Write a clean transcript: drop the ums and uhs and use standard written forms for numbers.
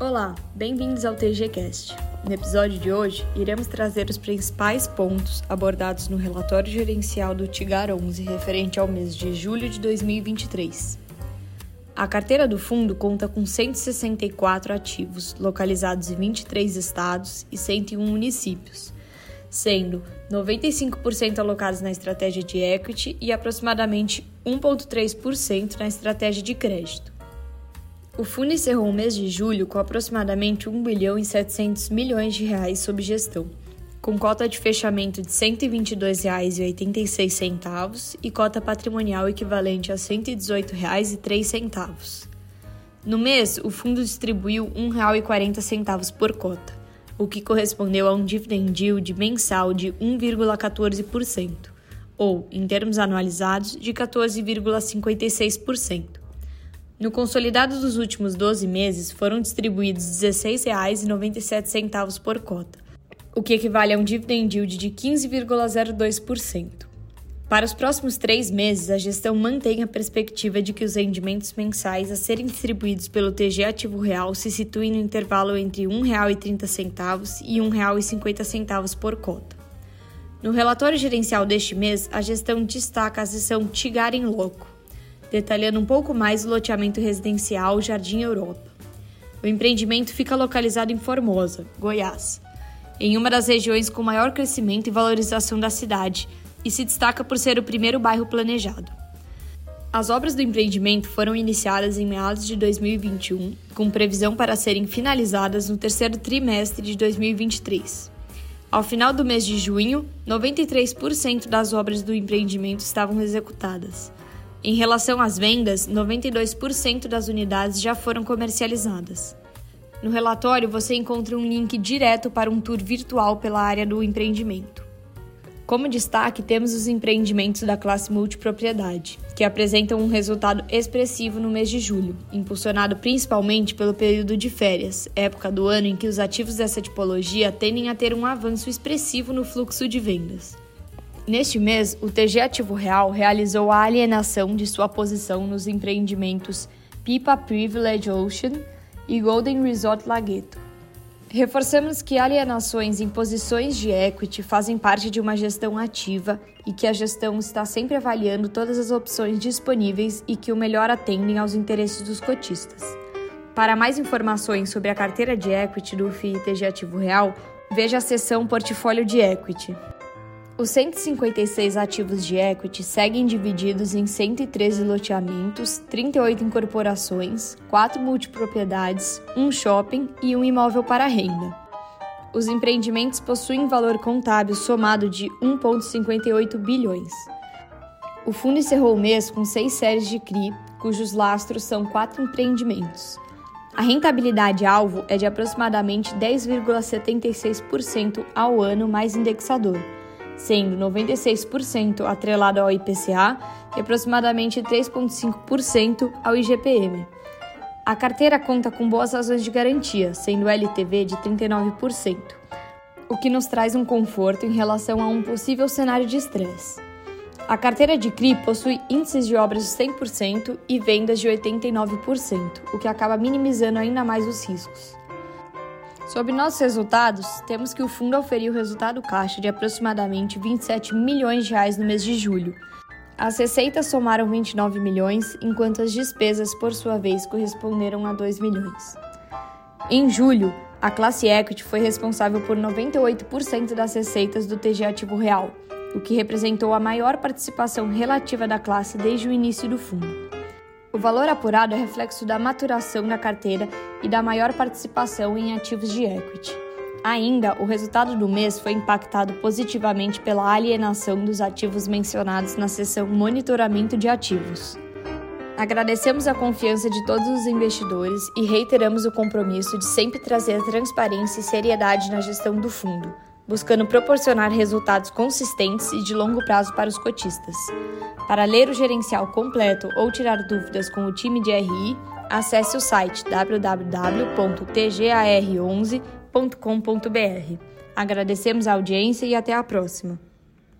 Olá, bem-vindos ao TGCast. No episódio de hoje, iremos trazer os principais pontos abordados no relatório gerencial do TIGAR 11 referente ao mês de julho de 2023. A carteira do fundo conta com 164 ativos, localizados em 23 estados e 101 municípios, sendo 95% alocados na estratégia de equity e aproximadamente 1,3% na estratégia de crédito. O fundo encerrou o mês de julho com aproximadamente R$ 1 bilhão e 700 milhões de reais sob gestão, com cota de fechamento de R$ 122,86 e cota patrimonial equivalente a R$ 118,03. No mês, o fundo distribuiu R$ 1,40 por cota, o que correspondeu a um dividend yield mensal de 1,14%, ou, em termos anualizados, de 14,56%. No consolidado dos últimos 12 meses, foram distribuídos R$ 16,97 por cota, o que equivale a um dividend yield de 15,02%. Para os próximos 3 meses, a gestão mantém a perspectiva de que os rendimentos mensais a serem distribuídos pelo TG Ativo Real se situem no intervalo entre R$ 1,30 e R$ 1,50 por cota. No relatório gerencial deste mês, a gestão destaca a seção TIGAR in Loco, detalhando um pouco mais o loteamento residencial Jardim Europa. O empreendimento fica localizado em Formosa, Goiás, em uma das regiões com maior crescimento e valorização da cidade, e se destaca por ser o primeiro bairro planejado. As obras do empreendimento foram iniciadas em meados de 2021, com previsão para serem finalizadas no terceiro trimestre de 2023. Ao final do mês de junho, 93% das obras do empreendimento estavam executadas. Em relação às vendas, 92% das unidades já foram comercializadas. No relatório, você encontra um link direto para um tour virtual pela área do empreendimento. Como destaque, temos os empreendimentos da classe multipropriedade, que apresentam um resultado expressivo no mês de julho, impulsionado principalmente pelo período de férias, época do ano em que os ativos dessa tipologia tendem a ter um avanço expressivo no fluxo de vendas. Neste mês, o TG Ativo Real realizou a alienação de sua posição nos empreendimentos Pipa Privilege Ocean e Golden Resort Lagueto. Reforçamos que alienações em posições de equity fazem parte de uma gestão ativa e que a gestão está sempre avaliando todas as opções disponíveis e que o melhor atendem aos interesses dos cotistas. Para mais informações sobre a carteira de equity do FII TG Ativo Real, veja a seção Portfólio de Equity. Os 156 ativos de equity seguem divididos em 113 loteamentos, 38 incorporações, 4 multipropriedades, 1 shopping e 1 imóvel para renda. Os empreendimentos possuem valor contábil somado de 1,58 bilhões. O fundo encerrou o mês com 6 séries de CRI, cujos lastros são 4 empreendimentos. A rentabilidade-alvo é de aproximadamente 10,76% ao ano mais indexador, sendo 96% atrelado ao IPCA e aproximadamente 3,5% ao IGPM. A carteira conta com boas razões de garantia, sendo LTV de 39%, o que nos traz um conforto em relação a um possível cenário de estresse. A carteira de CRI possui índices de obras de 100% e vendas de 89%, o que acaba minimizando ainda mais os riscos. Sobre nossos resultados, temos que o fundo oferiu resultado caixa de aproximadamente R$ 27 milhões no mês de julho. As receitas somaram 29 milhões, enquanto as despesas, por sua vez, corresponderam a 2 milhões. Em julho, a classe equity foi responsável por 98% das receitas do TG Ativo Real, o que representou a maior participação relativa da classe desde o início do fundo. O valor apurado é reflexo da maturação da carteira e da maior participação em ativos de equity. Ainda, o resultado do mês foi impactado positivamente pela alienação dos ativos mencionados na seção Monitoramento de Ativos. Agradecemos a confiança de todos os investidores e reiteramos o compromisso de sempre trazer transparência e seriedade na gestão do fundo, buscando proporcionar resultados consistentes e de longo prazo para os cotistas. Para ler o gerencial completo ou tirar dúvidas com o time de RI, acesse o site www.tgar11.com.br. Agradecemos a audiência e até a próxima!